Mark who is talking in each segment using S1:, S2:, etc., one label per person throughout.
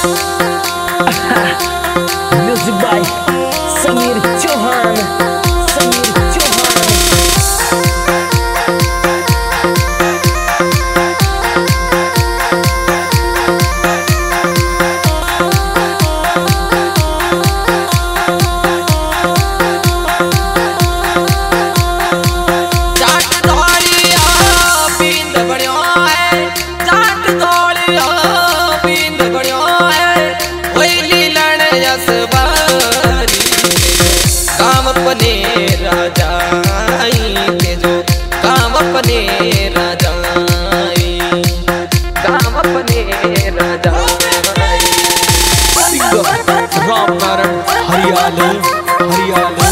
S1: Music by Sameer Chauhan.
S2: अपने राजा तेजो काम अपने राजा काम अपने राजा
S1: राम नारायण हरियाली हरियाली।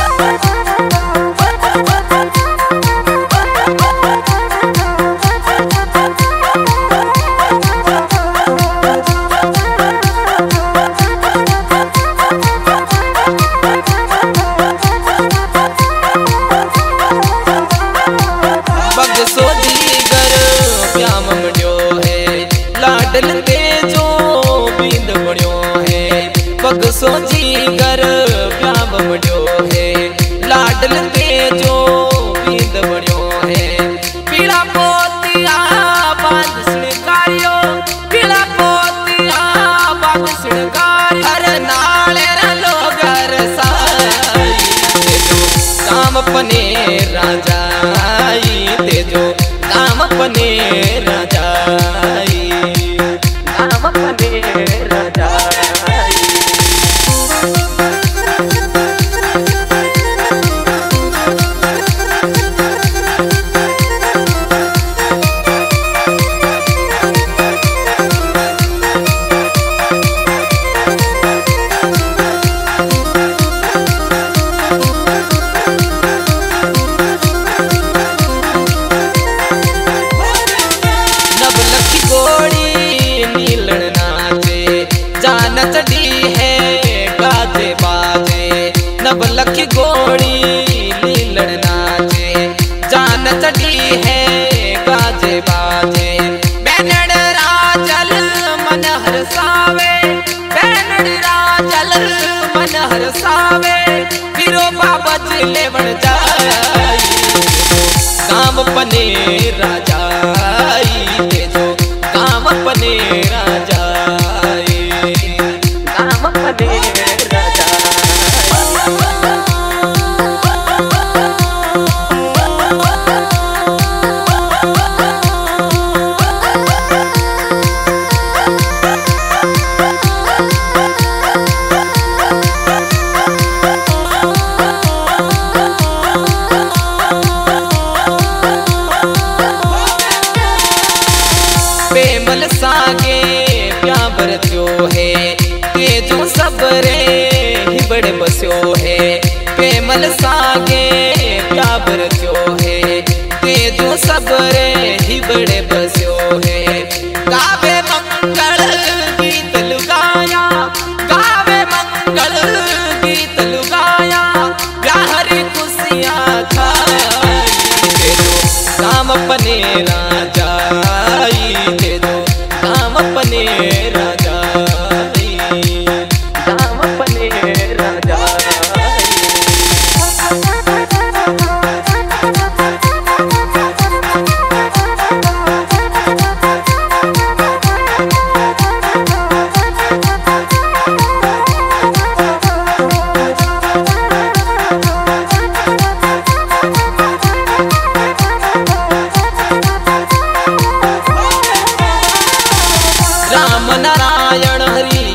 S2: लाडल तेजो बींद बण्यो है बगसो जीगर प्याम बण्यो है लाडल तेजो बींद बण्यो है पीला पोतिया बांध सिणकारियो पीला पोतिया बांध सिणकारियो हर नाले रलो घर साई तेजो काम अपने राजा तेजो काम अपने राजा राजा। चढ़ी है गाजे बाजे नव लख गोड़ी नीलड़ नाचे जान चढ़ी है गाजे बाजे बैनड़ राजल मन हरसावे बैनड़ राजल मन हरसावे फिरो बाबा जिले बन जाए काम अपने राजा तेजो काम अपने राजा पेमल सागे प्याबर जो है तेजो सबरे ही बड़े बस्यो है पेमल सागे प्याबर जो है तेजो सबरे ही बड़े बस्यो है गावे मंगल गीत लुगाया गावे मंगल गीत लुगाया हरी खुशियाँ खाई काम अपने राजा तेजो काम अपने राजा काम अपने राजा। राम नारायण हरि